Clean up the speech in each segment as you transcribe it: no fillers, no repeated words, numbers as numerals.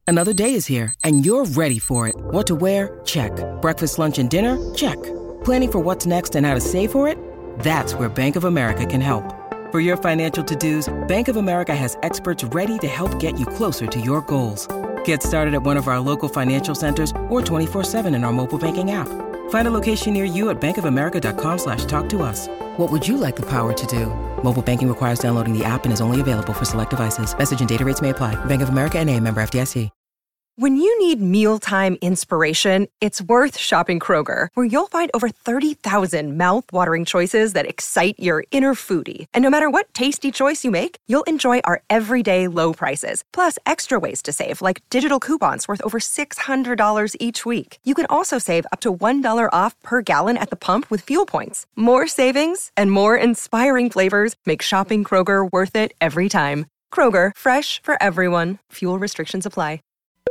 Another day is here, and you're ready for it. What to wear? Check. Breakfast, lunch, and dinner? Check. Planning for what's next and how to save for it? That's where Bank of America can help. For your financial to-dos, Bank of America has experts ready to help get you closer to your goals. Get started at one of our local financial centers or 24/7 in our mobile banking app. Find a location near you at bankofamerica.com/talktous. What would you like the power to do? Mobile banking requires downloading the app and is only available for select devices. Message and data rates may apply. Bank of America N.A., member FDIC. When you need mealtime inspiration, it's worth shopping Kroger, where you'll find over 30,000 mouth-watering choices that excite your inner foodie. And no matter what tasty choice you make, you'll enjoy our everyday low prices, plus extra ways to save, like digital coupons worth over $600 each week. You can also save up to $1 off per gallon at the pump with fuel points. More savings and more inspiring flavors make shopping Kroger worth it every time. Kroger, fresh for everyone. Fuel restrictions apply.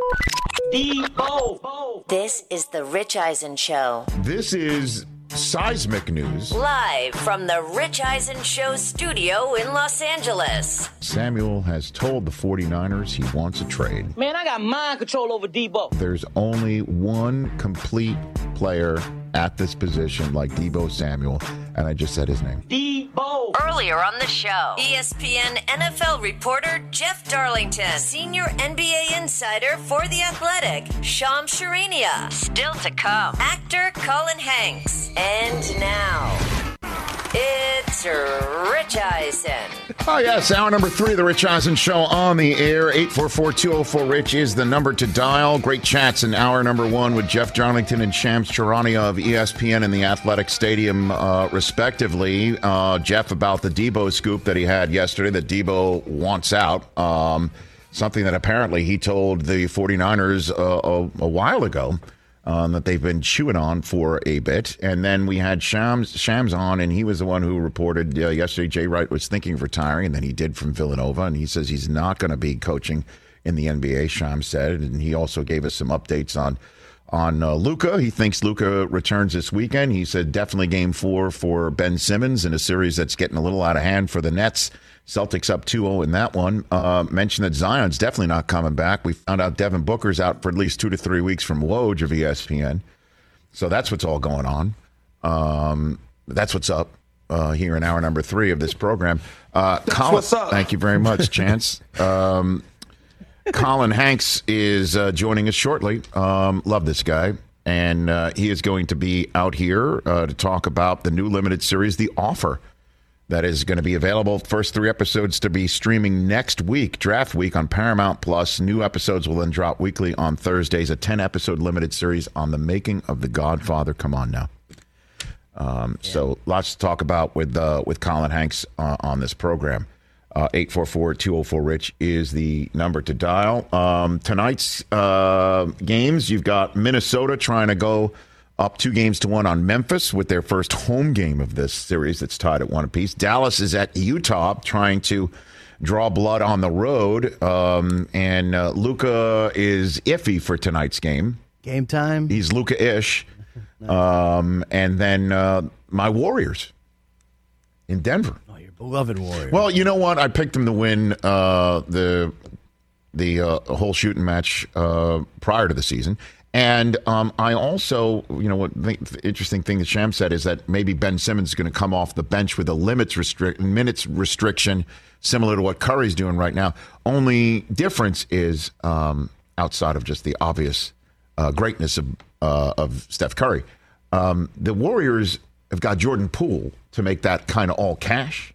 Debo. This is the Rich Eisen Show. This is seismic news. Live from the Rich Eisen Show studio in Los Angeles. Samuel has told the 49ers he wants a trade. Man, I got mind control over Debo. There's only one complete player at this position like Debo Samuel, and I just said his name. Debo. Earlier on the show, ESPN NFL reporter Jeff Darlington, senior NBA insider for The Athletic, Shams Charania. Still to come, actor Colin Hanks. And now, it's Rich Eisen. Oh, yes, hour number 3 of the Rich Eisen Show on the air. 844-204-RICH is the number to dial. Great chats in hour number 1 with Jeff Darlington and Shams Charania of ESPN and the Athletic Stadium, respectively. Jeff, about the Debo scoop that he had yesterday, that Debo wants out. Something that apparently he told the 49ers a while ago. That they've been chewing on for a bit. And then we had Shams on, and he was the one who reported yesterday Jay Wright was thinking of retiring, and then he did from Villanova, and he says he's not going to be coaching in the NBA, Shams said. And he also gave us some updates on Luka. He thinks Luka returns this weekend. He said definitely game 4 for Ben Simmons in a series that's getting a little out of hand for the Nets. Celtics up 2-0 in that one. Mentioned that Zion's definitely not coming back. We found out Devin Booker's out for at least 2 to 3 weeks from Woj of ESPN. So that's what's all going on. That's what's up here in hour number 3 of this program. Colin, what's up. Thank you very much, Chance. Colin Hanks is joining us shortly. Love this guy. And he is going to be out here to talk about the new limited series, The Offer. That is going to be available. First 3 episodes to be streaming next week, draft week, on Paramount Plus. New episodes will then drop weekly on Thursdays. A 10-episode limited series on the making of The Godfather. Come on now. So lots to talk about with Colin Hanks on this program. 844-204-RICH is the number to dial. Tonight's games, you've got Minnesota trying to go up 2-1 on Memphis with their first home game of this series that's tied at 1 apiece. Dallas is at Utah trying to draw blood on the road. And Luka is iffy for tonight's game. Game time. He's Luka-ish. And then my Warriors in Denver. Oh, your beloved Warriors. Well, you know what? I picked them to win the whole shooting match prior to the season. And I also, the interesting thing that Sham said is that maybe Ben Simmons is going to come off the bench with a minutes restriction, similar to what Curry's doing right now. Only difference is outside of just the obvious greatness of Steph Curry. The Warriors have got Jordan Poole to make that kind of all cash.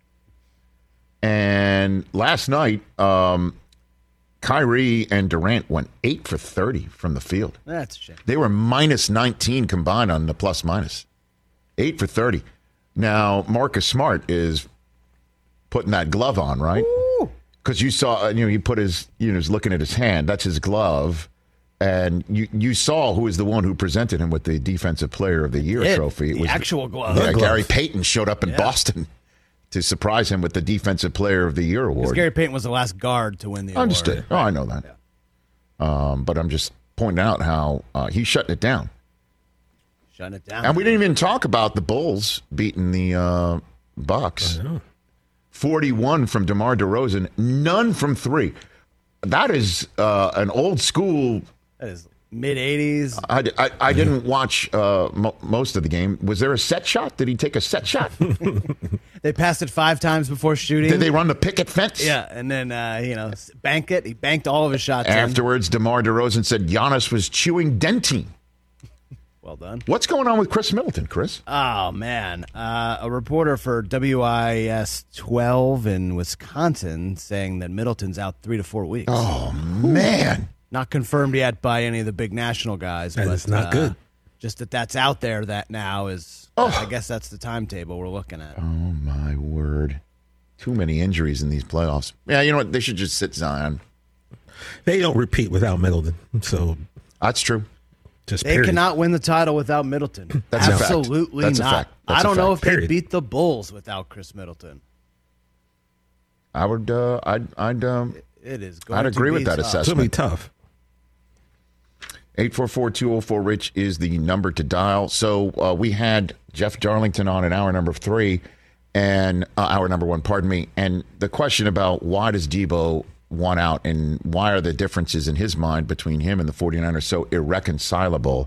And last night, Kyrie and Durant went 8 for 30 from the field. That's a shame. They were minus 19 combined on the plus minus. 8 for 30. Now, Marcus Smart is putting that glove on, right? Because you saw, he put his, was looking at his hand. That's his glove. And you saw who was the one who presented him with the Defensive Player of the Year trophy. It was the actual glove. Yeah, Gary Payton showed up in Boston to surprise him with the Defensive Player of the Year award. Gary Payton was the last guard to win the award. Understood. Oh, I know that. Yeah. But I'm just pointing out how he's shutting it down. Shutting it down. And we didn't even talk about the Bulls beating the Bucks. 41 from DeMar DeRozan, none from 3. that is an old school. That is mid-'80s. I didn't watch most of the game. Was there a set shot? Did he take a set shot? They passed it 5 times before shooting. Did they run the picket fence? Yeah, and then, bank it. He banked all of his shots Afterwards, DeMar DeRozan said Giannis was chewing dentine. Well done. What's going on with Chris Middleton, Chris? Oh, man. A reporter for WIS 12 in Wisconsin saying that Middleton's out 3 to 4 weeks. Oh, man. Not confirmed yet by any of the big national guys. And but it's not good. Just that's out there that now is, I guess that's the timetable we're looking at. Oh, my word. Too many injuries in these playoffs. Yeah, you know what? They should just sit Zion. They don't repeat without Middleton. So that's true. They cannot win the title without Middleton. That's absolutely a fact. That's not. a fact. That's I don't know if Period. they beat the Bulls without Chris Middleton. I would. It is. I'd agree with that It's assessment. going to be tough. 844-204-RICH is the number to dial. So we had Jeff Darlington on in hour number 3 and hour number 1, pardon me. And the question about why does Debo want out and why are the differences in his mind between him and the 49ers so irreconcilable?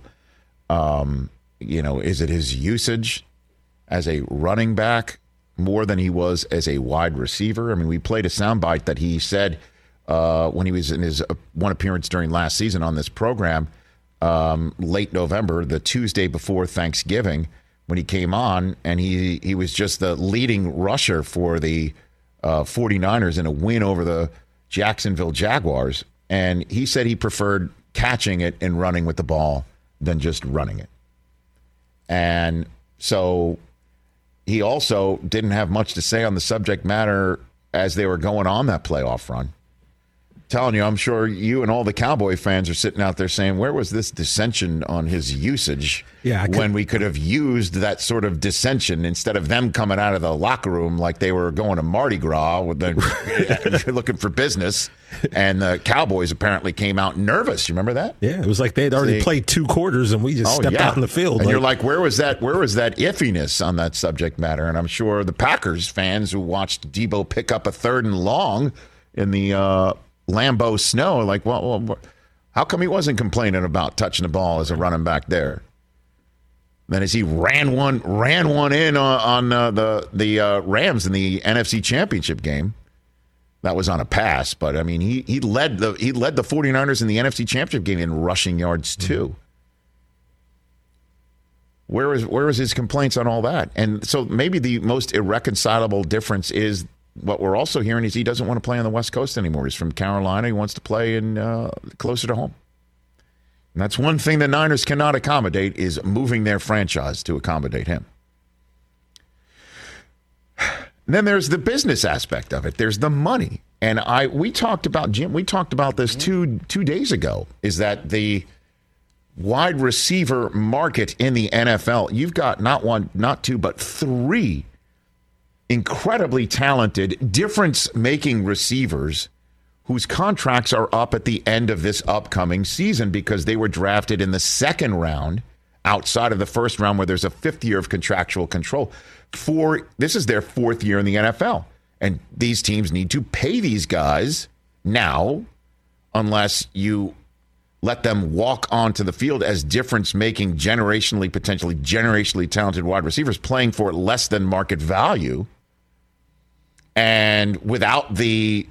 Is it his usage as a running back more than he was as a wide receiver? I mean, we played a soundbite that he said when he was in his one appearance during last season on this program, late November, the Tuesday before Thanksgiving, when he came on, and he was just the leading rusher for the 49ers in a win over the Jacksonville Jaguars. And he said he preferred catching it and running with the ball than just running it. And so he also didn't have much to say on the subject matter as they were going on that playoff run. Telling you, I'm sure you and all the Cowboy fans are sitting out there saying, where was this dissension on his usage when we could have used that sort of dissension instead of them coming out of the locker room like they were going to Mardi Gras with looking for business. And the Cowboys apparently came out nervous. You remember that? Yeah, it was like they had already played 2 quarters and we just stepped out in the field. And you're like, where was that iffiness on that subject matter? And I'm sure the Packers fans who watched Debo pick up a 3rd and long in the Lambeau snow, like, well, how come he wasn't complaining about touching the ball as a running back there? Then as he ran one in on the Rams in the NFC Championship game, that was on a pass. But I mean, he led the 49ers in the NFC Championship game in rushing yards too. Where was his complaints on all that? And so maybe the most irreconcilable difference is. What we're also hearing is he doesn't want to play on the West Coast anymore. He's from Carolina. He wants to play in closer to home. And that's one thing the Niners cannot accommodate is moving their franchise to accommodate him. And then there's the business aspect of it. There's the money. And we talked about this two days ago, is that the wide receiver market in the NFL, you've got not one, not two, but 3 incredibly talented, difference-making receivers whose contracts are up at the end of this upcoming season because they were drafted in the 2nd round outside of the 1st round where there's a 5th year of contractual control. This is their 4th year in the NFL. And these teams need to pay these guys now unless you let them walk onto the field as difference-making, potentially generationally talented wide receivers playing for less than market value. And without the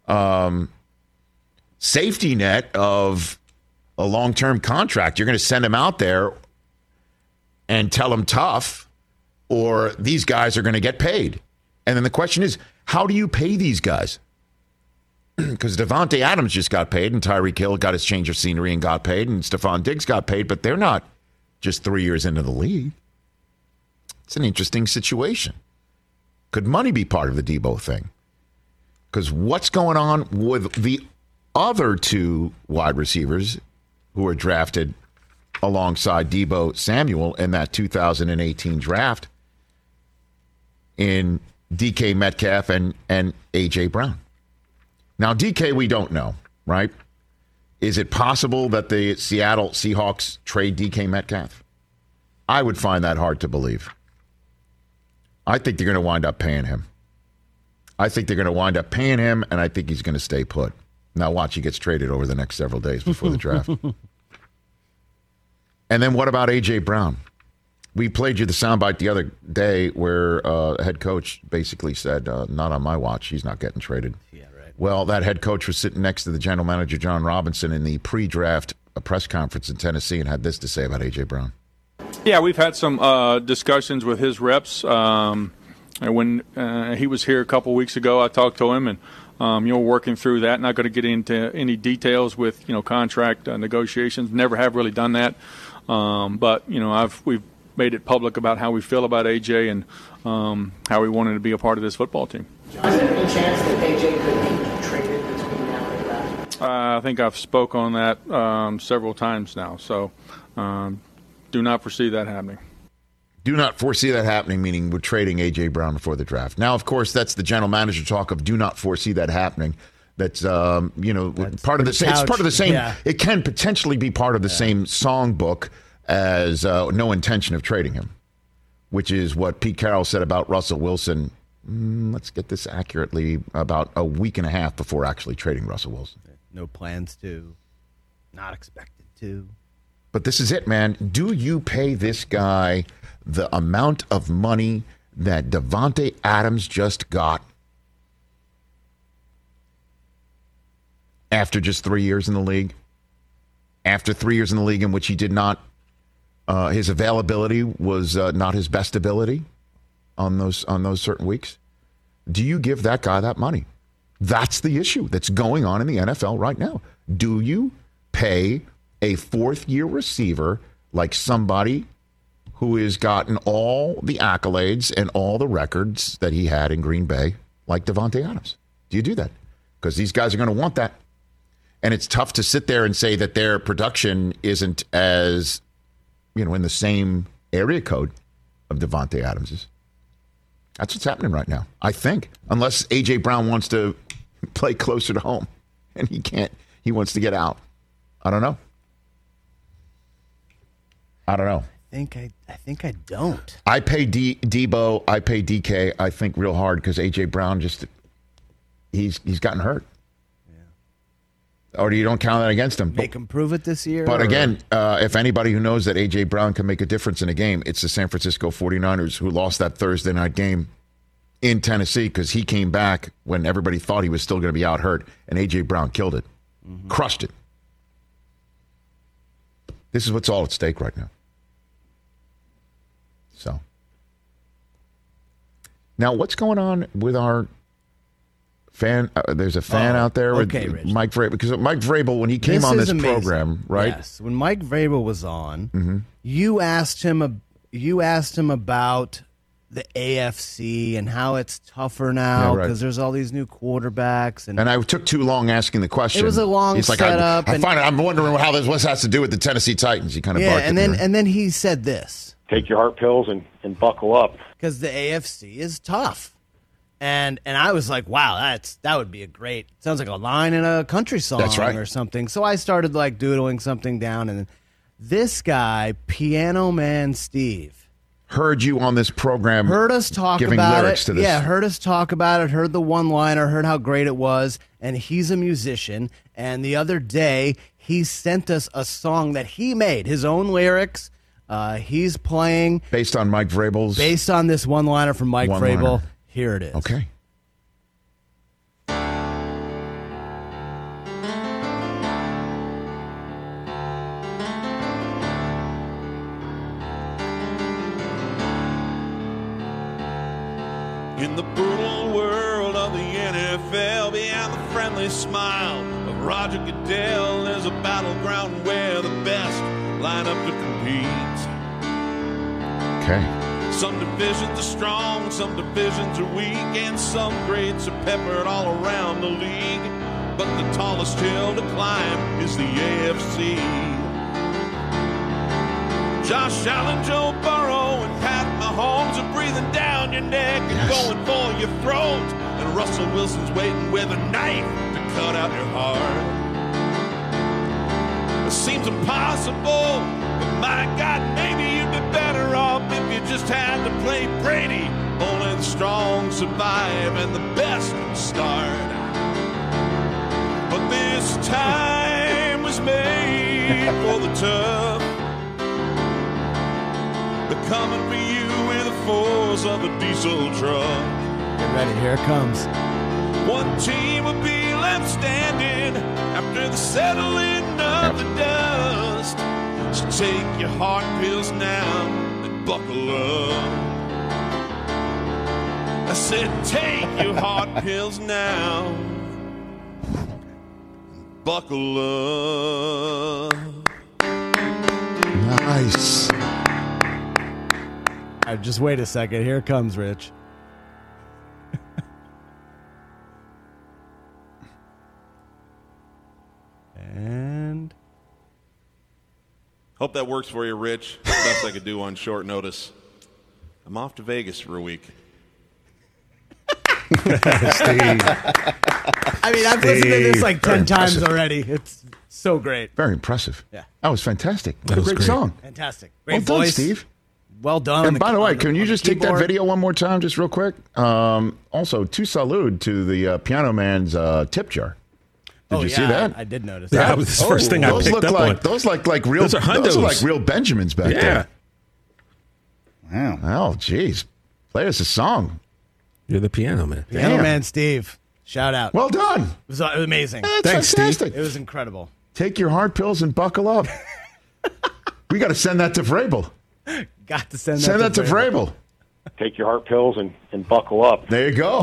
safety net of a long-term contract, you're going to send them out there and tell them tough, or these guys are going to get paid. And then the question is, how do you pay these guys? Because Devontae Adams just got paid, and Tyreek Hill got his change of scenery and got paid, and Stephon Diggs got paid, but they're not just 3 years into the league. It's an interesting situation. Could money be part of the Debo thing? Because what's going on with the other 2 wide receivers who were drafted alongside Debo Samuel in that 2018 draft in DK Metcalf and A.J. Brown? Now, DK, we don't know, right? Is it possible that the Seattle Seahawks trade DK Metcalf? I would find that hard to believe. I think they're going to wind up paying him. And I think he's going to stay put. Now watch, he gets traded over the next several days before the draft. And then what about A.J. Brown? We played you the soundbite the other day where a head coach basically said, not on my watch, he's not getting traded. Yeah, right. Well, that head coach was sitting next to the general manager, John Robinson, in the pre-draft press conference in Tennessee and had this to say about A.J. Brown. Yeah, we've had some discussions with his reps. And when he was here a couple weeks ago, I talked to him, and working through that. Not going to get into any details with contract negotiations. Never have really done that. But we've made it public about how we feel about AJ and how we wanted to be a part of this football team. Is there any chance that AJ could be traded between now and the draft? I think I've spoke on that several times now. So do not foresee that happening. Do not foresee that happening, meaning we're trading A.J. Brown before the draft. Now, of course, that's the general manager talk of do not foresee that happening. That's, part of the same. It's part of the same. Yeah. It can potentially be part of the same songbook as no intention of trading him, which is what Pete Carroll said about Russell Wilson. Let's get this accurately, about a week and a half before actually trading Russell Wilson. No plans to, not expected to. But this is it, man. Do you pay this guy the amount of money that Davante Adams just got after just 3 years in the league? After 3 years in the league in which he did not, his availability was not his best ability on those certain weeks. Do you give that guy that money? That's the issue that's going on in the NFL right now. Do you pay a fourth-year receiver like somebody who has gotten all the accolades and all the records that he had in Green Bay, like Davante Adams? Do you do that? Because these guys are going to want that. And it's tough to sit there and say that their production isn't as, in the same area code of Davante Adams's. That's what's happening right now, I think. Unless A.J. Brown wants to play closer to home, and he can't. He wants to get out. I don't know. I think I don't. I pay Debo. I pay DK. I think real hard because A.J. Brown he's gotten hurt. Yeah. Or you don't count that against him. Make him prove it this year. But again, if anybody who knows that A.J. Brown can make a difference in a game, it's the San Francisco 49ers who lost that Thursday night game in Tennessee because he came back when everybody thought he was still going to be out hurt, and A.J. Brown killed it. Mm-hmm. Crushed it. This is what's all at stake right now. So, now what's going on with our fan? There's a fan out there with Mike Vrabel. Because Mike Vrabel, when he came on this program, right? Yes, when Mike Vrabel was on, you asked him about the AFC and how it's tougher now because there's all these new quarterbacks. And I took too long asking the question. It was a long setup. I'm wondering how this has to do with the Tennessee Titans. He kind of barked and then he said this. Take your heart pills and buckle up. Because the AFC is tough. And I was like, wow, that would be sounds like a line in a country song or something. So I started doodling something down, and this guy, Piano Man Steve, heard you on this program. Heard us talk giving about lyrics it. To this. Yeah, heard us talk about it, heard the one-liner, heard how great it was, and he's a musician. And the other day, he sent us a song that he made, his own lyrics. He's playing based on Mike Vrabel's. Based on this one-liner from Mike Vrabel. Here it is. Okay. In the brutal world of the NFL, beyond the friendly smile of Roger Goodell, there's a battleground where the best line up to compete. Okay. Some divisions are strong, some divisions are weak, and some grades are peppered all around the league. But the tallest hill to climb is the AFC. Josh Allen, Joe Burrow, and Pat Mahomes are breathing down your neck and going for your throat. And Russell Wilson's waiting with a knife to cut out your heart. It seems impossible, but my God, maybe you'd be better off if you just had to play Brady. Only the strong survive and the best start. But then This time was made for the tough. They're coming for you with the force of a diesel truck. Get ready, here it comes. One team will be left standing after the settling of the dust. So take your heart pills now and buckle up. I said take your heart pills now and buckle up. Nice. All right, just wait a second. Here it comes, Rich. And hope that works for you, Rich. Best I could do on short notice. I'm off to Vegas for a week. Steve. I mean, I've listened to this like 10 times already. It's so great. Very impressive. Yeah. That was fantastic. That was great great song. Fantastic. Well Great done, voice. Steve. Well done. And by the way, can you just take that keyboard? video one more time, just real quick? Also, tu salud to the Piano Man's tip jar. Did you see that? I did notice Yeah, that. that was the first thing I those picked look up like on. those like real. Those are hundos. Those are like real Benjamins back there. Wow. Oh, geez. Play us a song. You're the piano man. Piano Damn. Man Steve. Shout out. Well done. It was amazing. That's Thanks, fantastic. Steve. It was incredible. Take your heart pills and buckle up. We got to send that to Vrabel. Got to send that Send that to Vrabel. Take your heart pills and buckle up. There you go.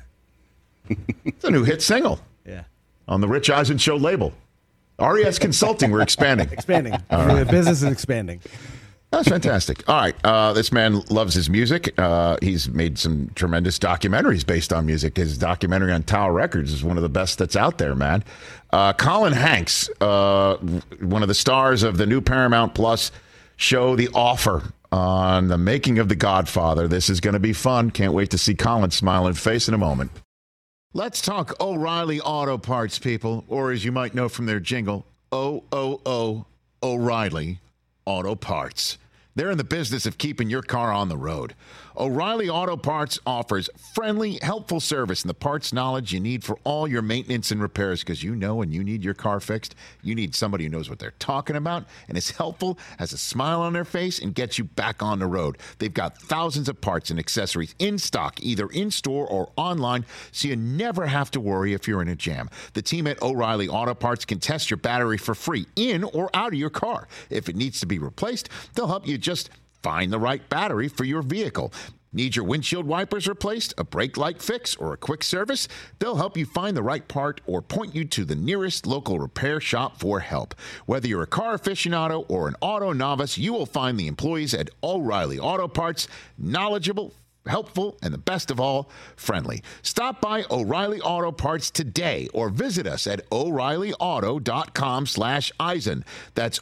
It's a new hit single Yeah. on the Rich Eisen Show label. RES Consulting, we're expanding. Expanding. The business is expanding. That's fantastic. All right. This man loves his music. He's made some tremendous documentaries based on music. His documentary on Tower Records is one of the best that's out there, man. Colin Hanks, one of the stars of the new Paramount Plus show The Offer on the making of The Godfather. This is going to be fun. Can't wait to see Colin's smiling face in a moment. Let's talk O'Reilly Auto Parts, people, or as you might know from their jingle, O-O-O O'Reilly Auto Parts. They're in the business of keeping your car on the road. O'Reilly Auto Parts offers friendly, helpful service and the parts knowledge you need for all your maintenance and repairs, because you know when you need your car fixed, you need somebody who knows what they're talking about and is helpful, has a smile on their face, and gets you back on the road. They've got thousands of parts and accessories in stock, either in-store or online, so you never have to worry if you're in a jam. The team at O'Reilly Auto Parts can test your battery for free in or out of your car. If it needs to be replaced, they'll help you just find the right battery for your vehicle. Need your windshield wipers replaced, a brake light fix, or a quick service? They'll help you find the right part or point you to the nearest local repair shop for help. Whether you're a car aficionado or an auto novice, you will find the employees at O'Reilly Auto Parts knowledgeable, helpful, and the best of all, friendly. Stop by O'Reilly Auto Parts today or visit us at O'ReillyAuto.com/Eisen. That's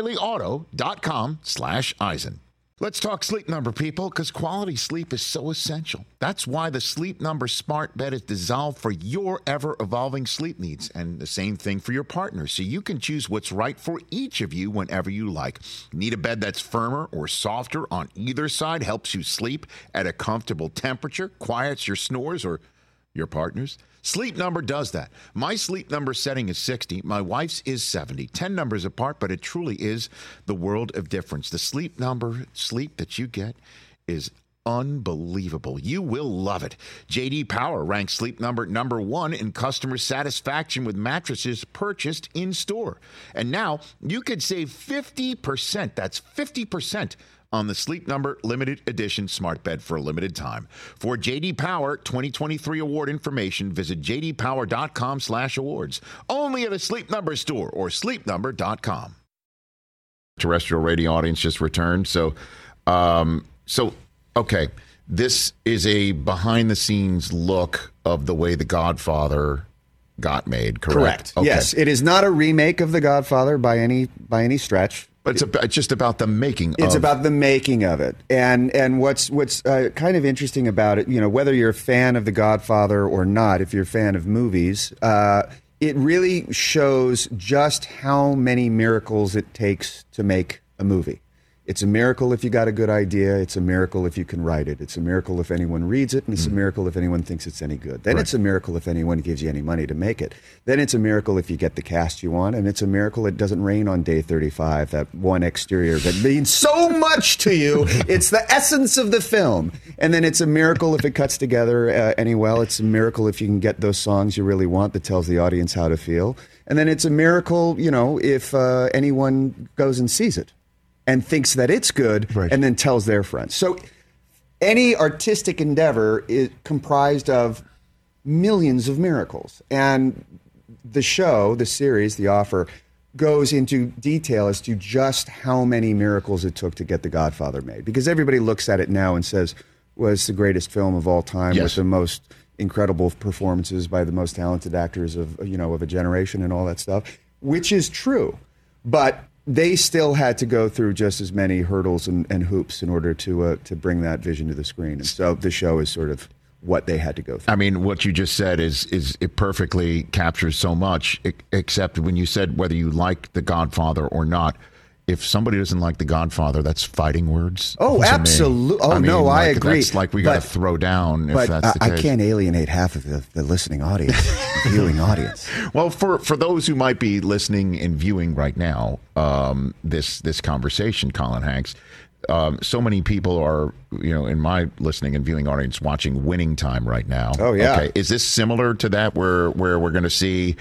O'ReillyAuto.com/Eisen. Let's talk Sleep Number, people, because quality sleep is so essential. That's why the Sleep Number smart bed is designed for your ever-evolving sleep needs, and the same thing for your partner, so you can choose what's right for each of you whenever you like. Need a bed that's firmer or softer on either side, helps you sleep at a comfortable temperature, quiets your snores or your partner's? Sleep Number does that. My Sleep Number setting is 60. My wife's is 70. 10 numbers apart, but it truly is the world of difference. The Sleep Number sleep that you get is unbelievable. You will love it. J.D. Power ranks Sleep Number #1 in customer satisfaction with mattresses purchased in store. And now you could save 50%. That's 50% on the Sleep Number limited edition smart bed for a limited time. For J.D. Power 2023 award information, visit jdpower.com/awards. Only at a Sleep Number store or sleepnumber.com. Terrestrial radio audience just returned. So, okay, this is a behind-the-scenes look of the way The Godfather got made, correct? Okay. Yes, it is not a remake of The Godfather by any stretch. But it's just about the making of it. It's about the making of it. And what's kind of interesting about it, you know, whether you're a fan of The Godfather or not, if you're a fan of movies, it really shows just how many miracles it takes to make a movie. It's a miracle if you got a good idea. It's a miracle if you can write it. It's a miracle if anyone reads it, and it's a miracle if anyone thinks it's any good. Then it's a miracle if anyone gives you any money to make it. Then it's a miracle if you get the cast you want, and it's a miracle it doesn't rain on day 35, that one exterior that means so much to you. It's the essence of the film. And then it's a miracle if it cuts together any well. It's a miracle if you can get those songs you really want that tells the audience how to feel. And then it's a miracle, if anyone goes and sees it and thinks that it's good and then tells their friends. So any artistic endeavor is comprised of millions of miracles. And the show, the series, The Offer, goes into detail as to just how many miracles it took to get The Godfather made. Because everybody looks at it now and says, well, it's the greatest film of all time with the most incredible performances by the most talented actors of a generation and all that stuff, which is true. But they still had to go through just as many hurdles and hoops in order to bring that vision to the screen. And so the show is sort of what they had to go through. I mean, what you just said is it perfectly captures so much, except when you said whether you like The Godfather or not. If somebody doesn't like The Godfather, that's fighting words. Oh, absolutely. Oh, no, I agree. That's like we got to throw down if that's the case. I can't alienate half of the listening audience, viewing audience. Well, for those who might be listening and viewing right now, this conversation, Colin Hanks, so many people are, in my listening and viewing audience watching Winning Time right now. Oh, yeah. Okay. Is this similar to that where we're going to see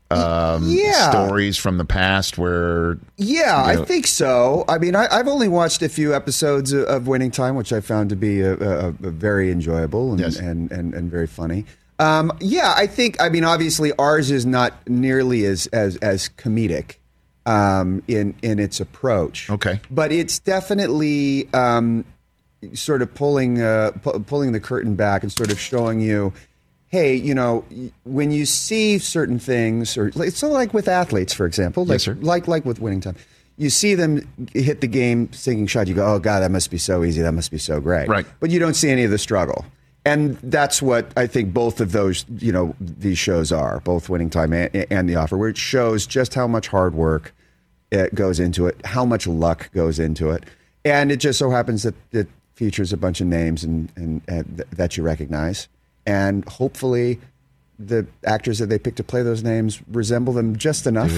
stories from the past where... Yeah, I think so. I mean, I've only watched a few episodes of Winning Time, which I found to be a very enjoyable and very funny. I think, obviously ours is not nearly as comedic in its approach. Okay. But it's definitely sort of pulling the curtain back and sort of showing you, hey, when you see certain things, or so like with athletes, for example, like with Winning Time, you see them hit the game sinking shot. You go, oh God, that must be so easy. That must be so great. Right. But you don't see any of the struggle. And that's what I think both of those, these shows are, both Winning Time and The Offer, where it shows just how much hard work it goes into it, how much luck goes into it. And it just so happens that it features a bunch of names and that you recognize. And hopefully the actors that they pick to play those names resemble them just enough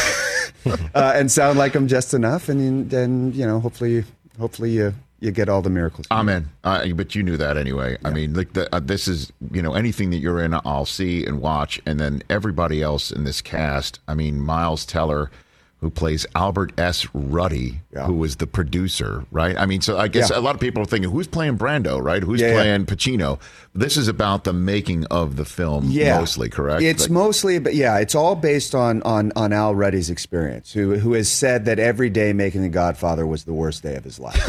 and sound like them just enough. And then, hopefully you get all the miracles. Amen. But you knew that anyway. Yeah. I mean, this is, anything that you're in, I'll see and watch. And then everybody else in this cast, Miles Teller, who plays Albert S. Ruddy, who was the producer, right? So I guess a lot of people are thinking, who's playing Brando, right? Who's playing Pacino? This is about the making of the film, mostly, correct? It's mostly, but it's all based on Al Ruddy's experience, who has said that every day making The Godfather was the worst day of his life.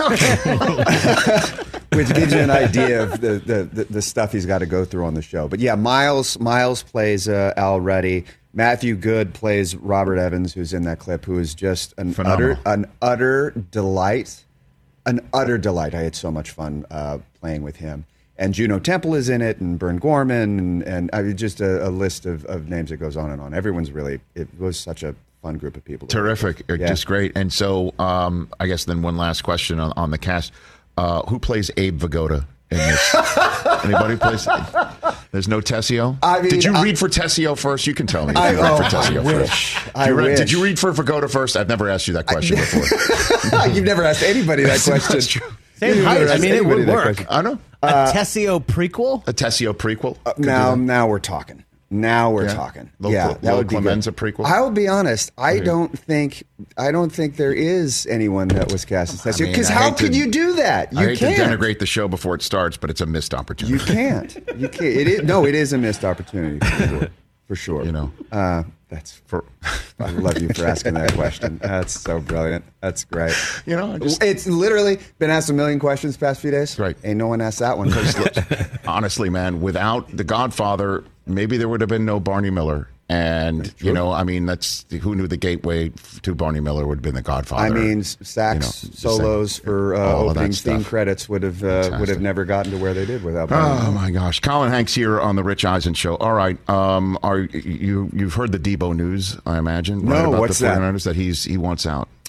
Which gives you an idea of the stuff he's got to go through on the show. But Miles plays Al Ruddy. Matthew Good plays Robert Evans, who's in that clip, who is just an utter delight. An utter delight. I had so much fun playing with him. And Juno Temple is in it, and Bern Gorman, and just a list of names that goes on and on. It was such a fun group of people. Terrific. Just great. And so I guess then one last question on the cast. Who plays Abe Vigoda in this? Anybody plays? There's no Tessio? Did you read for Tessio first? You can tell me. If you read for Tessio first. Did you read for Vigoda first? I've never asked you that question before. You've never asked anybody that question. That's true. Same height. It would work. I know. A Tessio prequel? A Tessio prequel? Now we're talking. Talking. That would be Clemenza prequel. I will be honest. I don't think there is anyone that was cast as Tessio. Because how could you do that? I hate to denigrate the show before it starts, but it's a missed opportunity. You can't. It is a missed opportunity for sure. I love you for asking that question. That's so brilliant. That's great. It's literally been asked a million questions the past few days. Right. Ain't no one asked that one. Honestly, man, without The Godfather, maybe there would have been no Barney Miller. And, that's who knew the gateway to Barney Miller would have been The Godfather. sax solos for opening theme credits would have never gotten to where they did without Barney Miller. Oh, my gosh. Colin Hanks here on The Rich Eisen Show. All right. You've heard the Debo news, I imagine? No, what's that? That he wants out.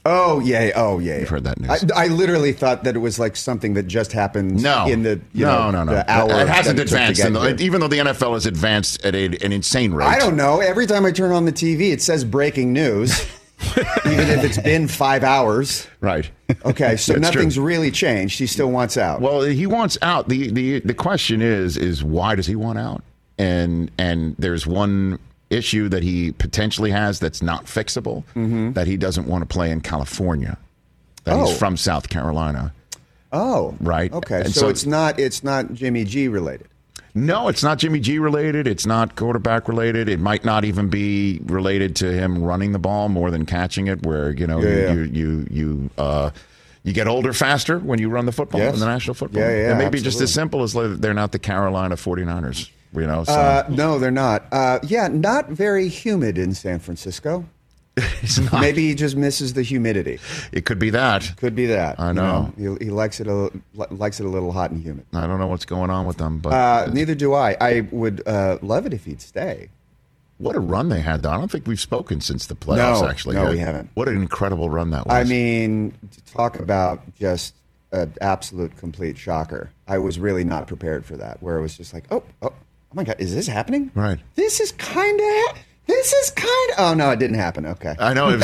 Oh yeah. You've heard that news. I literally thought that it was like something that just happened in the the hour. It hasn't advanced, even though the NFL has advanced at an insane rate. I don't know. Every time I turn on the TV, it says breaking news, even if it's been 5 hours. Right. Okay, so nothing's really changed. He still wants out. Well, he wants out. The question is why does he want out? And there's one issue that he potentially has that's not fixable, that he doesn't want to play in California, that he's from South Carolina. Oh. Right. Okay, so it's not Jimmy G related. No, it's not Jimmy G related. It's not quarterback related. It might not even be related to him running the ball more than catching it, where, you get older faster when you run the football in the National Football. It may be just as simple as they're not the Carolina 49ers. No, they're not. Not very humid in San Francisco. It's not. Maybe he just misses the humidity. It could be that. Could be that. I know. He likes it a little hot and humid. I don't know what's going on with them, but neither do I. I would love it if he'd stay. What a run they had, though. I don't think we've spoken since the playoffs, actually. No, we haven't. What an incredible run that was. I mean, talk about just an absolute complete shocker. I was really not prepared for that, where it was just like, oh my God, is this happening? Right. This is kind of... Oh no, it didn't happen. Okay. I know.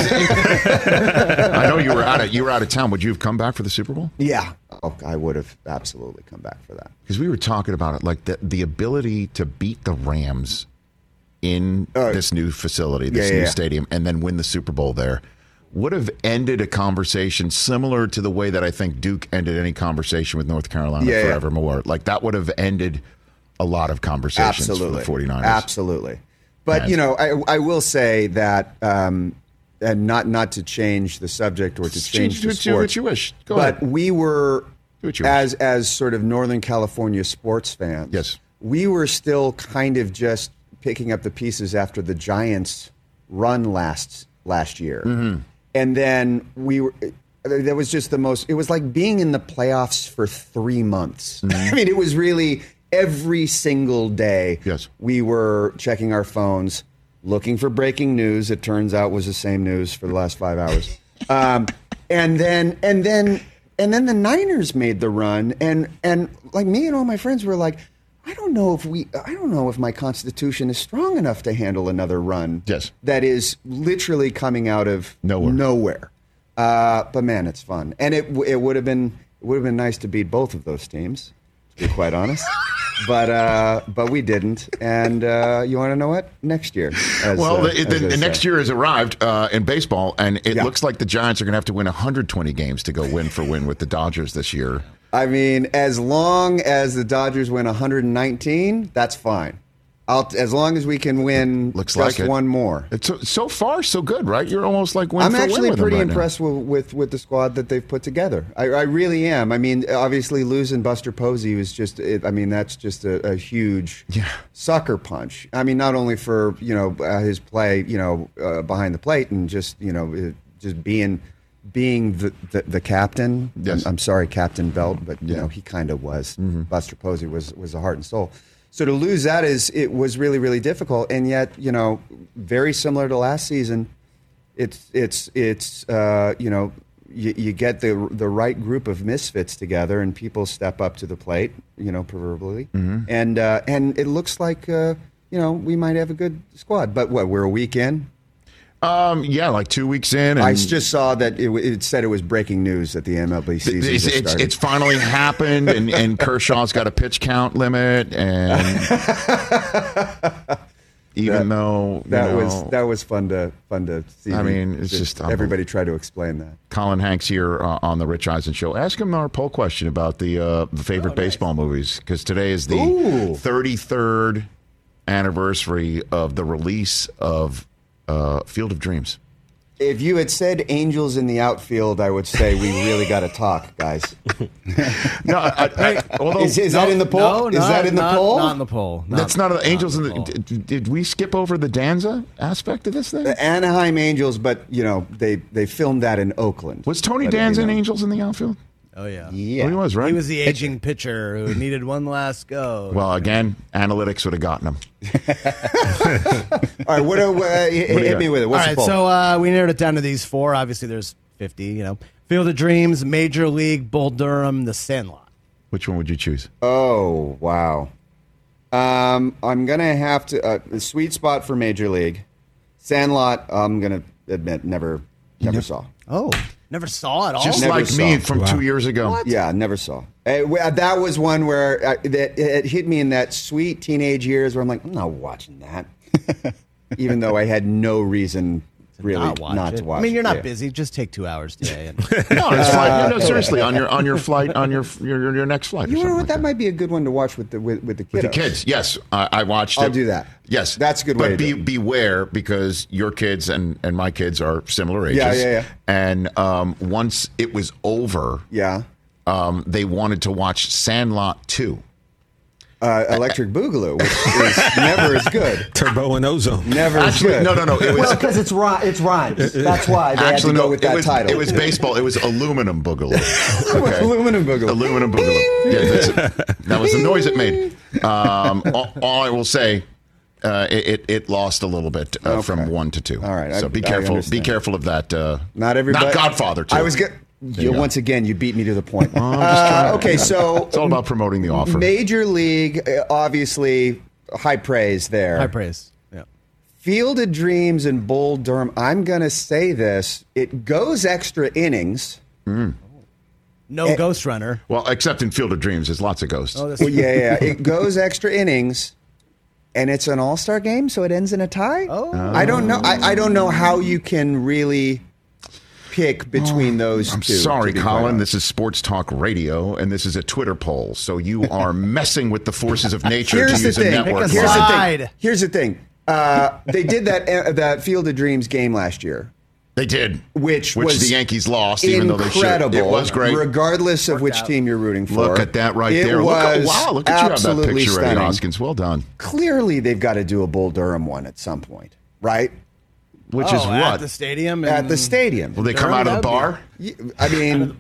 I know you were out of town. Would you have come back for the Super Bowl? Yeah. Oh, I would have absolutely come back for that. Because we were talking about it, like the ability to beat the Rams in this new facility, this new stadium, and then win the Super Bowl there would have ended a conversation similar to the way that I think Duke ended any conversation with North Carolina forevermore. Like that would have ended a lot of conversations for the 49ers. Absolutely. But, I will say that, and not to change the subject or to change the sport. What you wish. Go ahead. But we were, as sort of Northern California sports fans, we were still kind of just picking up the pieces after the Giants' run last year. Mm-hmm. And then that was just it was like being in the playoffs for 3 months. Mm-hmm. I mean, it was really... Every single day, we were checking our phones, looking for breaking news. It turns out was the same news for the last 5 hours. And then the Niners made the run, and like me and all my friends were like, I don't know if my constitution is strong enough to handle another run. Yes, that is literally coming out of nowhere. But man, it's fun, and it would have been nice to beat both of those teams, to be quite honest. But we didn't, and you want to know what? Next year. The next year has arrived in baseball, and it looks like the Giants are going to have to win 120 games to go win for win with the Dodgers this year. I mean, as long as the Dodgers win 119, that's fine. As long as we can win one more. It's so far, so good, right? You're almost like win I'm for actually win with pretty them right impressed with the squad that they've put together. I really am. I mean, obviously losing Buster Posey was that's just a huge sucker punch. I mean, not only for his play behind the plate and just being the captain. Yes. I'm sorry, Captain Belt, but he kind of was. Mm-hmm. Buster Posey was the heart and soul. So to lose that it was really, really difficult, and yet very similar to last season. It's you get the right group of misfits together, and people step up to the plate, proverbially, and it looks like we might have a good squad. But we're a week in. Like 2 weeks in. And I just saw that it said it was breaking news that the MLB season just started. It's finally happened, and Kershaw's got a pitch count limit, and that was fun to see. I mean, it's just everybody try to explain that. Colin Hanks here on the Rich Eisen Show. Ask him our poll question about the favorite baseball movies, because today is the 33rd anniversary of the release of Field of Dreams. If you had said Angels in the Outfield, I would say we really got to talk, guys. Is that in the poll? Is that in the poll? Not in the poll. That's not Angels in the. Did we skip over the Danza aspect of this thing? The Anaheim Angels, but they filmed that in Oakland. Was Tony Danza in Angels in the Outfield? Oh, yeah. Oh, he was, right? He was the aging pitcher who needed one last go. Well, again, analytics would have gotten him. All right, hit me with it. What's all right, so we narrowed it down to these four. Obviously, there's 50-50. Field of Dreams, Major League, Bull Durham, The Sandlot. Which one would you choose? Oh, wow. I'm going to have to the sweet spot for Major League. Sandlot, I'm going to admit, never saw. Oh, never saw it all? Just Never like saw. me from 2 years ago. What? Yeah, never saw. That was one where it hit me in that sweet teenage years where I'm like, I'm not watching that. Even though I had no reason really not to watch it. I mean, you're not busy. Just take 2 hours today. No, it's fine. No, seriously, on your flight, on your next flight. You know what? Like that might be a good one to watch with the kiddos. With the kids, yes. I watched it. I'll do that. Yes. That's a good way to do it. Beware, because your kids and my kids are similar ages. Yeah. And once it was over, they wanted to watch Sandlot 2. Electric Boogaloo, which is never as good. Turbo and Ozone. Never as good. No. It was because it's rhymes. That's why they had to go with that title. It was baseball. It was Aluminum Boogaloo. Okay. Aluminum Boogaloo. Aluminum Boogaloo. Yeah, that was the noise it made. All I will say, it lost a little bit from 1 to 2. All right. So be careful. Be careful of that. Not everybody. Not Godfather 2. I was good. Once again, you beat me to the point. Okay, so it's all about promoting the offer. Major League, obviously, high praise there. High praise. Yeah. Field of Dreams and Bull Durham. I'm going to say this: it goes extra innings. No Ghost Runner. Well, except in Field of Dreams, there's lots of ghosts. Well, yeah. It goes extra innings, and it's an all-star game, so it ends in a tie. I don't know. I don't know how you can really pick between those I'm two. sorry, Colin. This is Sports Talk Radio, and this is a Twitter poll. So you are messing with the forces of nature to use a network. Here's the thing. They did that Field of Dreams game last year. They did, which the Yankees lost, even though they should. Incredible. It was great, regardless of which team you're rooting for. Look at that right there. Look at you have that picture, Eddie Hoskins. Well done. Clearly, they've got to do a Bull Durham one at some point, right? Which is what? At the stadium? At the stadium. Will they come out of the bar? I mean,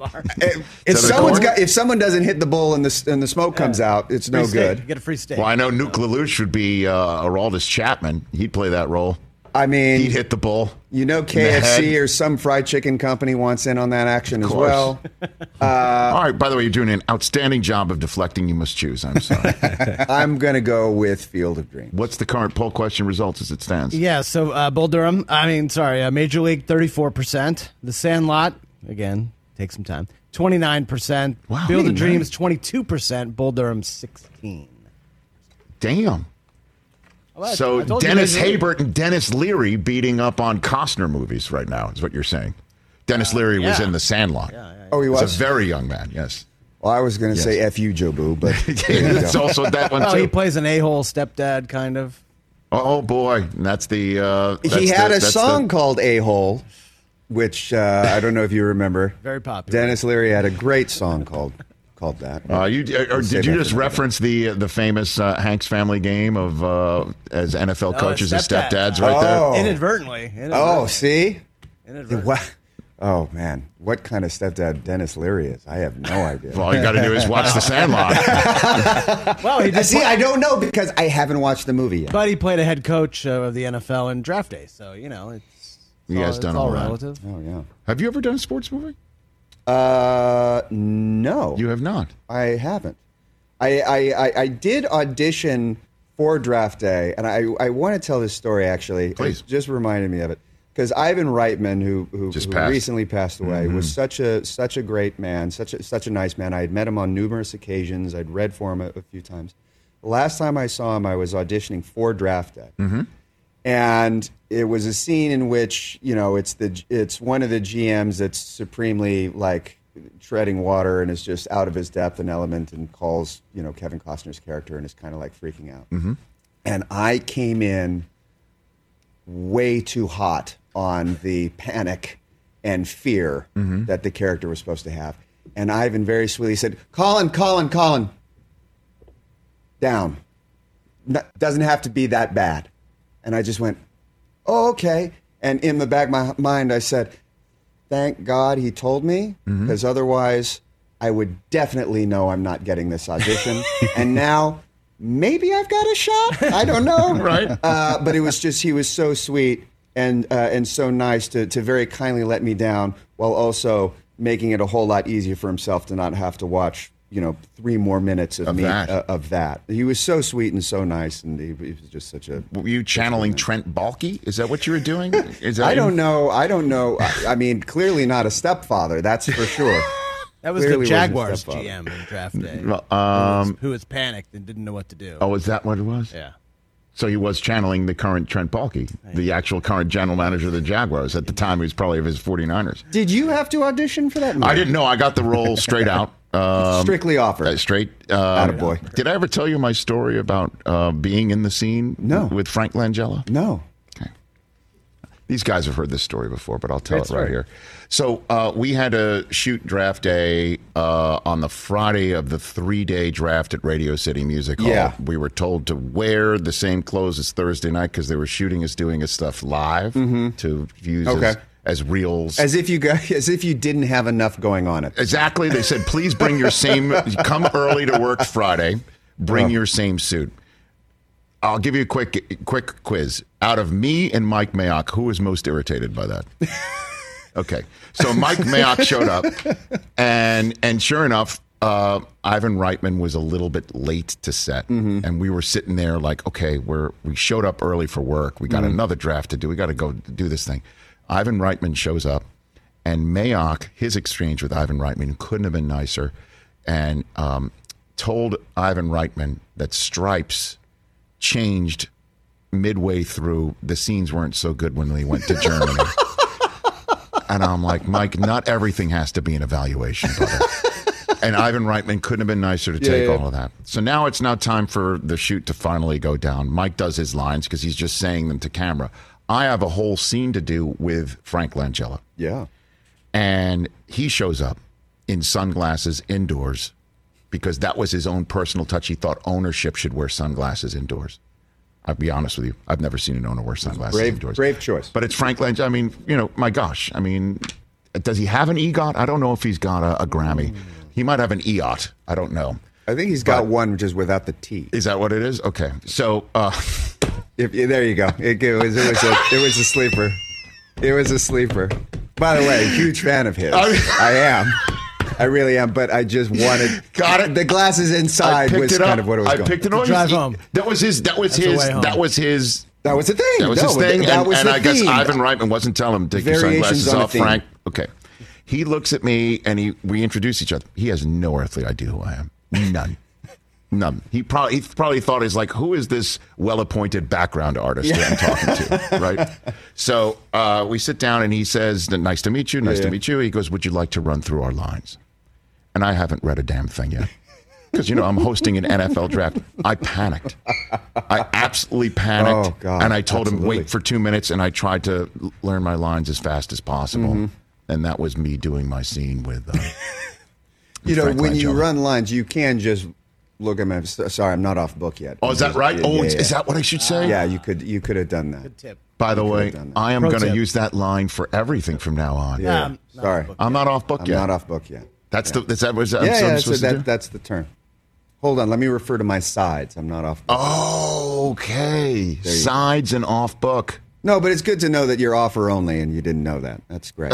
if someone doesn't hit the bull and the smoke comes out, it's no good. You get a free steak. Well, I know Nuke LaLoosh would be Aroldis Chapman. He'd play that role. I mean, he'd hit the bull. You know, KFC or some fried chicken company wants in on that action as well. All right. By the way, you're doing an outstanding job of deflecting. You must choose. I'm sorry. I'm going to go with Field of Dreams. What's the current poll question results as it stands? Yeah. So Bull Durham. Major League 34%. The Sandlot again. Take some time. 29%. Wow. Field of Dreams 22%. Bull Durham 16%. Damn. So Dennis Haybert and Dennis Leary beating up on Costner movies right now is what you're saying. Dennis Leary was in The Sandlot. Oh, he was? He's a very young man, yes. Well, I was going to say F you, Jobu, but it's also that one, too. He plays an a-hole stepdad, kind of. Oh, boy. That's the... he had a song called A-Hole, which I don't know if you remember. Very popular. Dennis Leary had a great song called that. Did you just reference the famous Hanks Family game of as NFL coaches and stepdads right there? Inadvertently. Oh, see? Oh, man. What kind of stepdad Dennis Leary is? I have no idea. All you got to do is watch The Sandlot. Well, I don't know because I haven't watched the movie yet. But he played a head coach of the NFL in draft day, so, it's all relative. Oh, yeah. Have you ever done a sports movie? No. You have not? I haven't. I did audition for draft day, and I want to tell this story, actually. Please. It just reminded me of it. Because Ivan Reitman, who recently passed away, was such a great man, such a nice man. I had met him on numerous occasions. I'd read for him a few times. The last time I saw him, I was auditioning for draft day. Mm-hmm. And it was a scene in which, it's one of the GMs that's supremely like treading water and is just out of his depth and element and calls, Kevin Costner's character and is kind of like freaking out. Mm-hmm. And I came in way too hot on the panic and fear that the character was supposed to have. And Ivan very sweetly said, Colin, down. Doesn't have to be that bad. And I just went, oh, okay. And in the back of my mind, I said, thank God he told me, because otherwise I would definitely know I'm not getting this audition. And now maybe I've got a shot. I don't know. Right. But it was just, he was so sweet. and so nice to very kindly let me down, while also making it a whole lot easier for himself to not have to watch 3 more minutes of that. He was so sweet and so nice, and he was just such a. Were you channeling Trent Baalke? Is that what you were doing? I don't know. I mean, clearly not a stepfather. That's for sure. That was Clearly the Jaguars GM in draft day, who was panicked and didn't know what to do. Oh, is that what it was? Yeah. So he was channeling the current Trent Baalke, the actual current general manager of the Jaguars. At the time, he was probably of his 49ers. Did you have to audition for that movie? I didn't know. I got the role straight out. Strictly offered. Attaboy. Did I ever tell you my story about being in the scene with Frank Langella? No. Okay. These guys have heard this story before, but I'll tell it right here. So we had to shoot draft day on the Friday of the 3-day draft at Radio City Music Hall. Yeah. We were told to wear the same clothes as Thursday night because they were shooting us doing his stuff live to use as reels. As if you didn't have enough going on it. Exactly. They said, please bring your same, come early to work Friday, bring your same suit. I'll give you a quick quiz. Out of me and Mike Mayock, who was most irritated by that? Okay. So Mike Mayock showed up, and sure enough, Ivan Reitman was a little bit late to set, and we were sitting there like, okay, we showed up early for work. We got another draft to do. We got to go do this thing. Ivan Reitman shows up, and Mayock, his exchange with Ivan Reitman couldn't have been nicer, and told Ivan Reitman that Stripes changed midway through. The scenes weren't so good when they went to Germany. And I'm like, Mike, not everything has to be an evaluation, brother. And Ivan Reitman couldn't have been nicer to take all of that. So now it's time for the shoot to finally go down. Mike does his lines because he's just saying them to camera. I have a whole scene to do with Frank Langella. Yeah. And he shows up in sunglasses indoors because that was his own personal touch. He thought ownership should wear sunglasses indoors. I'll be honest with you. I've never seen an owner wear sunglasses indoors. Brave choice. But it's Frank Langella. I mean, my gosh. I mean, does he have an EGOT? I don't know if he's got a Grammy. He might have an EOT. I don't know. I think he's got one just without the T. Is that what it is? Okay. So, there you go. It was a sleeper. It was a sleeper. By the way, huge fan of his. I am. I really am, but I just wanted. Got it. The glasses inside was kind of what it was. I picked it up. Drive home. That was his. That was his thing. That was his thing. That was his thing. And I guess Ivan Reitman wasn't telling him to take your sunglasses off, Frank. Okay. He looks at me and we introduce each other. He has no earthly idea who I am. None. He probably thought he's like, who is this well-appointed background artist that I'm talking to, right? So we sit down and he says, nice to meet you, nice to meet you. He goes, would you like to run through our lines? And I haven't read a damn thing yet. Because, I'm hosting an NFL draft. I panicked. I absolutely panicked. Oh, God. And I told him, wait for 2 minutes, and I tried to learn my lines as fast as possible. And that was me doing my scene with Frank when Langella. you run lines, you can just look at me. Sorry, I'm not off book yet. Oh, is that right? Is that what I should say? Yeah, you could have done that. Good tip. By the way, I am going to use that line for everything from now on. Yeah. Sorry. I'm not off book yet. I'm not off book yet. That's yeah. That's the term. Hold on, let me refer to my sides. I'm not off book. Oh, okay. Sides and off book. No, but it's good to know that you're offer only and you didn't know that. That's great.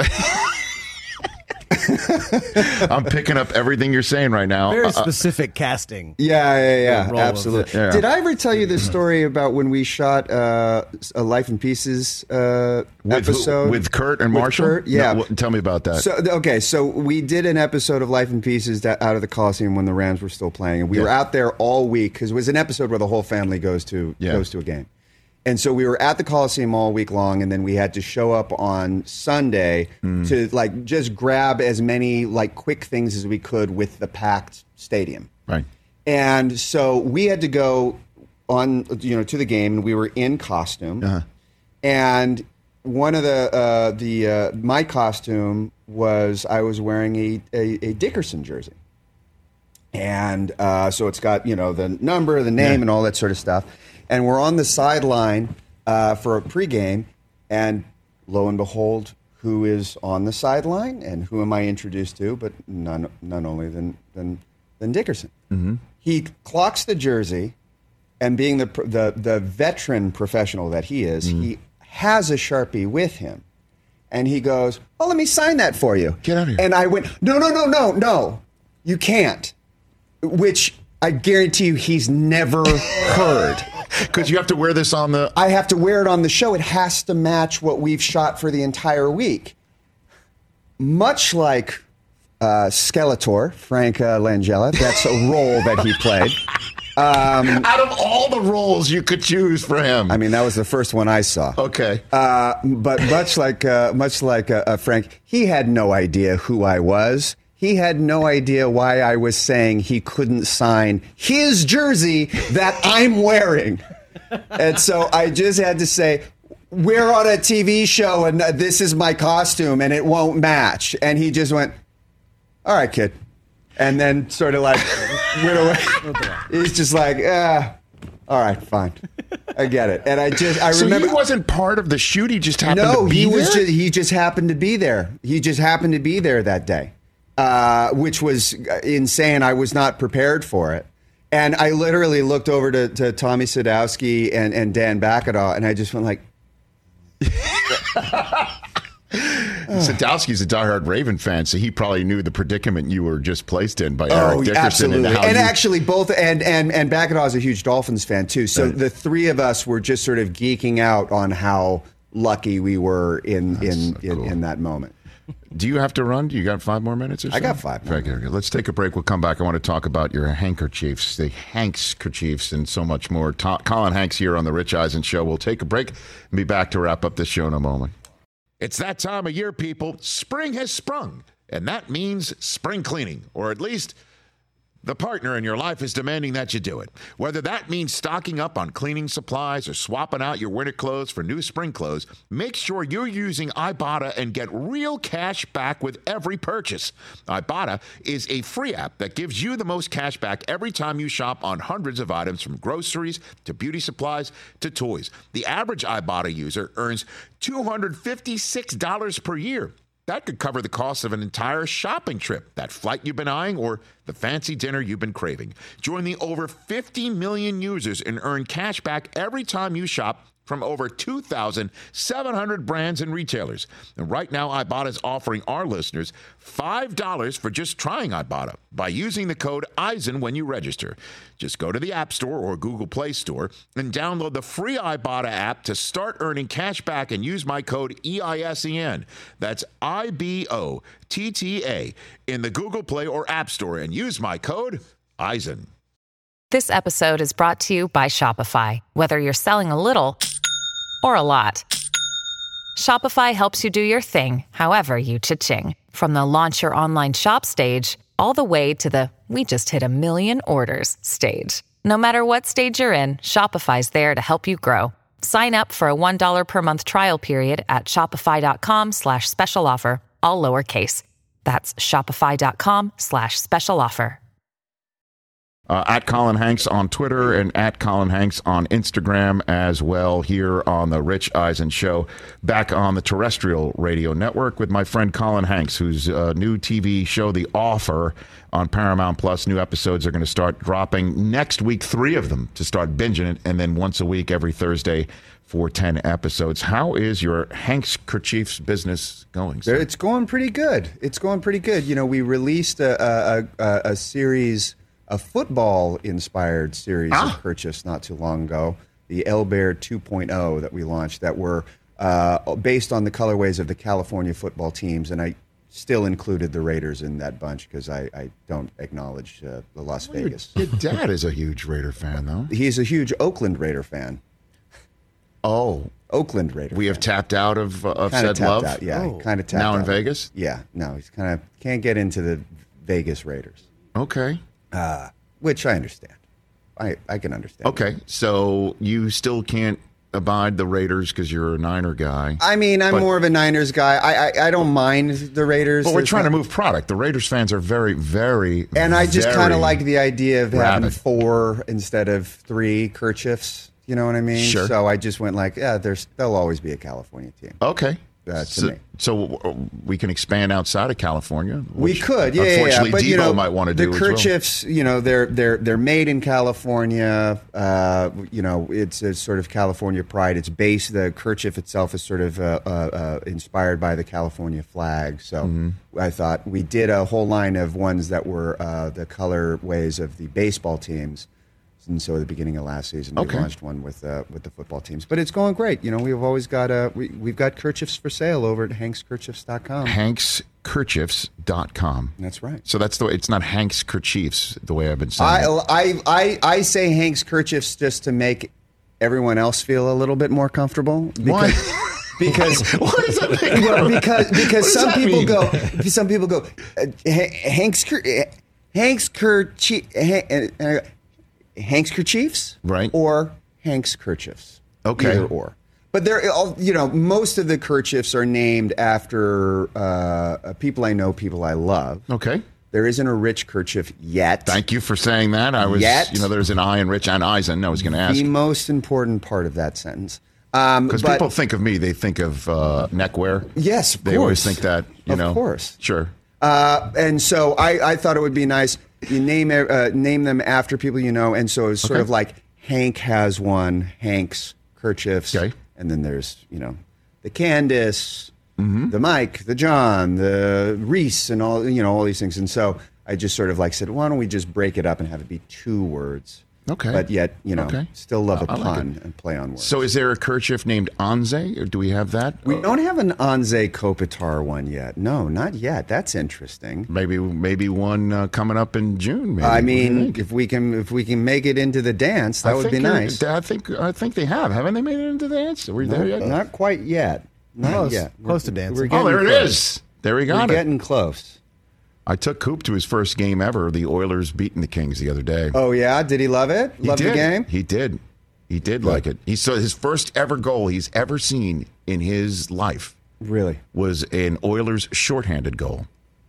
I'm picking up everything you're saying right now. Very specific casting. Yeah, absolutely. Yeah. Did I ever tell you the story about when we shot a Life in Pieces episode? With Kurt and Marshall? Kurt? Yeah. No, tell me about that. So we did an episode of Life in Pieces out of the Coliseum when the Rams were still playing. And we were out there all week because it was an episode where the whole family goes to a game. And so we were at the Coliseum all week long, and then we had to show up on Sunday to just grab as many quick things as we could with the packed stadium. Right. And so we had to go on, to the game, and we were in costume. Uh-huh. And one of my costume was I was wearing a Dickerson jersey. And so it's got, the number, the name, and all that sort of stuff. And we're on the sideline for a pregame, and lo and behold, who is on the sideline, and who am I introduced to? But none only than Dickerson. Mm-hmm. He clocks the jersey, and being the veteran professional that he is, he has a Sharpie with him. And he goes, "Oh, let me sign that for you." Get out of here. And I went, No. You can't. Which I guarantee you he's never heard. Because you have to wear this on the... I have to wear it on the show. It has to match what we've shot for the entire week. Much like Skeletor, Frank Langella, that's a role that he played. Out of all the roles you could choose for him. I mean, that was the first one I saw. Okay. But much like Frank, he had no idea who I was. He had no idea why I was saying he couldn't sign his jersey that I'm wearing. And so I just had to say, we're on a TV show and this is my costume and it won't match. And he just went, "All right, kid." And then sort of like went away. He's just like, all right, fine. I get it. And I remember. So he wasn't part of the shoot. He just happened to be there? He just happened to be there. He just happened to be there that day, which was insane. I was not prepared for it. And I literally looked over to Tommy Sadowski and Dan Bacadaw, and I just went like, Sadowski's a diehard Raven fan, so he probably knew the predicament you were just placed in by Eric Dickerson. Absolutely. And actually both and Bacadaw is a huge Dolphins fan too. So the three of us were just sort of geeking out on how lucky we were in that moment. Do you have to run? Do you got 5 more minutes or so? I got 5 more. Okay, let's take a break. We'll come back. I want to talk about your handkerchiefs, the Hanks-kerchiefs, and so much more. Colin Hanks here on The Rich Eisen Show. We'll take a break and be back to wrap up this show in a moment. It's that time of year, people. Spring has sprung, and that means spring cleaning, or at least the partner in your life is demanding that you do it. Whether that means stocking up on cleaning supplies or swapping out your winter clothes for new spring clothes, make sure you're using Ibotta and get real cash back with every purchase. Ibotta is a free app that gives you the most cash back every time you shop on hundreds of items, from groceries to beauty supplies to toys. The average Ibotta user earns $256 per year. That could cover the cost of an entire shopping trip, that flight you've been eyeing, or the fancy dinner you've been craving. Join the over 50 million users and earn cash back every time you shop from over 2,700 brands and retailers. And right now, Ibotta is offering our listeners $5 for just trying Ibotta by using the code EISEN when you register. Just go to the App Store or Google Play Store and download the free Ibotta app to start earning cash back and use my code EISEN. That's IBOTTA in the Google Play or App Store and use my code EISEN. This episode is brought to you by Shopify. Whether you're selling a little or a lot, Shopify helps you do your thing, however you cha-ching. From the launch your online shop stage, all the way to the we just hit 1 million orders stage. No matter what stage you're in, Shopify's there to help you grow. Sign up for a $1 per month trial period at shopify.com/special offer, all lowercase. That's shopify.com/special offer. At Colin Hanks on Twitter and at Colin Hanks on Instagram as well, here on the Rich Eisen Show, back on the terrestrial radio network with my friend Colin Hanks, whose new TV show, The Offer, on Paramount Plus. New episodes are going to start dropping next week, 3 of them, to start binging it, and then once a week every Thursday for 10 episodes. How is your Hanks-kerchiefs business going, sir? It's going pretty good. It's going pretty good. You know, we released a series, a football-inspired series of purchase not too long ago, the El Bear 2.0 that we launched, that were based on the colorways of the California football teams, and I still included the Raiders in that bunch because I don't acknowledge the Las Vegas. Your dad is a huge Raider fan, though. He's a huge Oakland Raider fan. Oh. Oakland Raider We fan. have tapped out of said love? Out, yeah, kind of tapped out. Now in Vegas? Yeah, no, he's kind of can't get into the Vegas Raiders. Okay. Which I understand. I can understand. Okay, so you still can't abide the Raiders because you're a Niner guy. I mean, I'm more of a Niners guy. I don't mind the Raiders. But we're trying to move product. The Raiders fans are very, very, and I just kind of like the idea of rabid. having 4 instead of 3 kerchiefs. You know what I mean? Sure. So I just went like, yeah, they'll always be a California team. Okay. to me. So we can expand outside of California. We could, yeah. Unfortunately, But Debo might want to do the as well. kerchiefs. They're made in California. It's a sort of California pride. It's based. The kerchief itself is sort of inspired by the California flag. So I thought we did a whole line of ones that were the colorways of the baseball teams. And so at the beginning of last season, we launched one with the football teams. But it's going great. We've always got we've got kerchiefs for sale over at hankskerchiefs.com. hankskerchiefs.com. That's right. So that's the way. It's not Hank's Kerchiefs the way I've been saying it. I say Hank's Kerchiefs just to make everyone else feel a little bit more comfortable. Why? Because what does that mean? Well, because some people go Hank's Kerchiefs, right? Or Hank's Kerchiefs. Okay. Either or. But they're all, most of the kerchiefs are named after people I know, people I love. Okay. There isn't a Rich kerchief yet. Thank you for saying that. I was, there's an I in Rich and Eisen. I was going to ask. The most important part of that sentence. Because people think of me, they think of neckwear. Yes, of course. They always think that, Of course. Sure. And so I thought it would be nice. You name them after people you know, and so it's sort of like Hank has one, Hank's Kerchiefs, and then there's the Candace, the Mike, the John, the Reese, and all these things. And so I just sort of said, why don't we just break it up and have it be 2 words? Okay. But yet, still love a like pun and play on words. So is there a kerchief named Anze, or do we have that? We don't have an Anze Kopitar one yet. No, not yet. That's interesting. Maybe one coming up in June. Maybe. I mean, if we can make it into the dance, that would be nice. I think they have. Haven't they made it into the dance? Are we there yet? Not quite yet. Not yet. Close to dancing. There it is. There we got it. We're getting close. I took Coop to his first game ever, the Oilers beating the Kings the other day. Oh, yeah? Did he love it? Love the game? He did. He did like it. He saw his first ever goal he's ever seen in his life. Really? Was an Oilers shorthanded goal.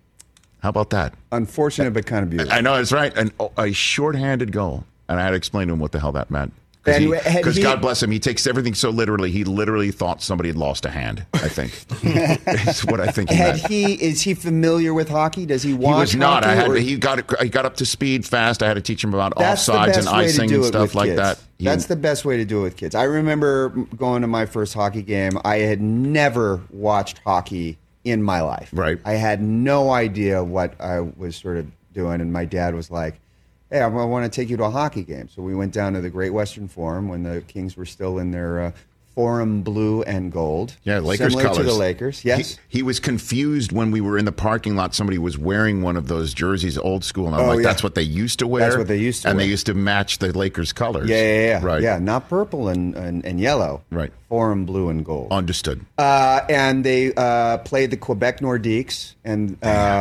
How about that? Unfortunate, but kind of beautiful. I know, that's right. A shorthanded goal. And I had to explain to him what the hell that meant. Because God bless him, he takes everything so literally. He literally thought somebody had lost a hand, I think. That's what I think he meant. Is he familiar with hockey? Does he watch He was not. hockey, He got up to speed fast. I had to teach him about offsides and icing and stuff like that. That's the best way to do it with kids. I remember going to my first hockey game. I had never watched hockey in my life. Right. I had no idea what I was sort of doing, and my dad was like, hey, I want to take you to a hockey game. So we went down to the Great Western Forum when the Kings were still in their Forum blue and gold. Yeah, Lakers similar colors. To the Lakers, yes. He was confused when we were in the parking lot. Somebody was wearing one of those jerseys, old school. And I'm like, that's what they used to wear? That's what they used to wear. And they used to match the Lakers colors. Yeah. Right. Yeah, not purple and yellow. Right. Forum blue and gold. Understood. And they played the Quebec Nordiques, and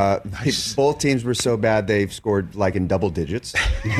nice. Both teams were so bad they've scored in double digits.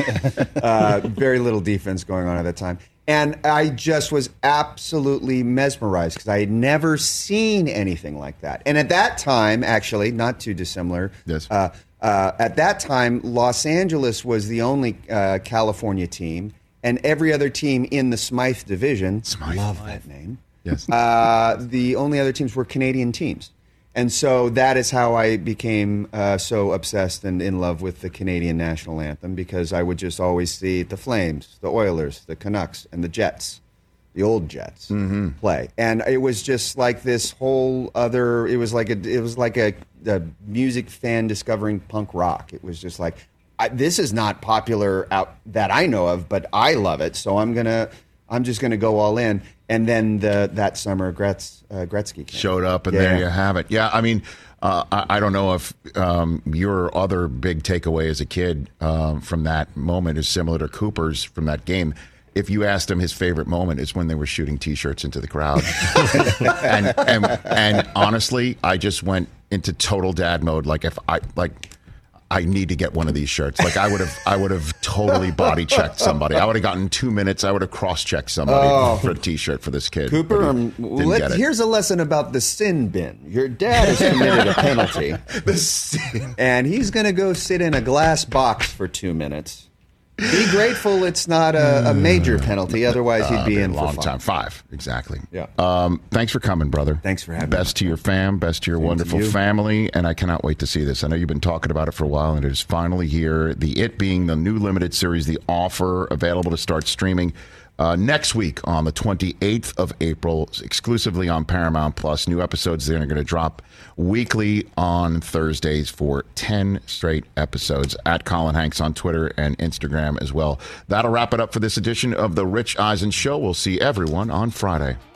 Very little defense going on at that time. And I just was absolutely mesmerized because I had never seen anything like that. And at that time, actually, not too dissimilar, yes. At that time, Los Angeles was the only California team, and every other team in the Smythe division, love that name, yes. The only other teams were Canadian teams. And so that is how I became so obsessed and in love with the Canadian national anthem, because I would just always see the Flames, the Oilers, the Canucks, and the Jets, the old Jets, play. And it was just like this whole other. It was like a music fan discovering punk rock. It was just like, this is not popular out that I know of, but I love it. So I'm just gonna go all in. And then that summer, Gretzky showed up, and there you have it. Yeah, I mean, I don't know if your other big takeaway as a kid from that moment is similar to Cooper's from that game. If you asked him his favorite moment, it's when they were shooting T-shirts into the crowd. and honestly, I just went into total dad mode. I need to get one of these shirts. I would have totally body checked somebody. I would have gotten 2 minutes. I would have cross-checked somebody for a T-shirt for this kid. Cooper, here's a lesson about the sin bin. Your dad has committed a penalty. The sin. And he's going to go sit in a glass box for 2 minutes. Be grateful it's not a major penalty. Otherwise, he'd be in for a long time. 5, exactly. Yeah. Thanks for coming, brother. Thanks for having me. Best to your fam, best to your wonderful family, and I cannot wait to see this. I know you've been talking about it for a while, and it is finally here. It being the new limited series, The Offer, available to start streaming next week on the 28th of April, exclusively on Paramount Plus. New episodes then are going to drop weekly on Thursdays for 10 straight episodes. At Colin Hanks on Twitter and Instagram as well. That'll wrap it up for this edition of The Rich Eisen Show. We'll see everyone on Friday.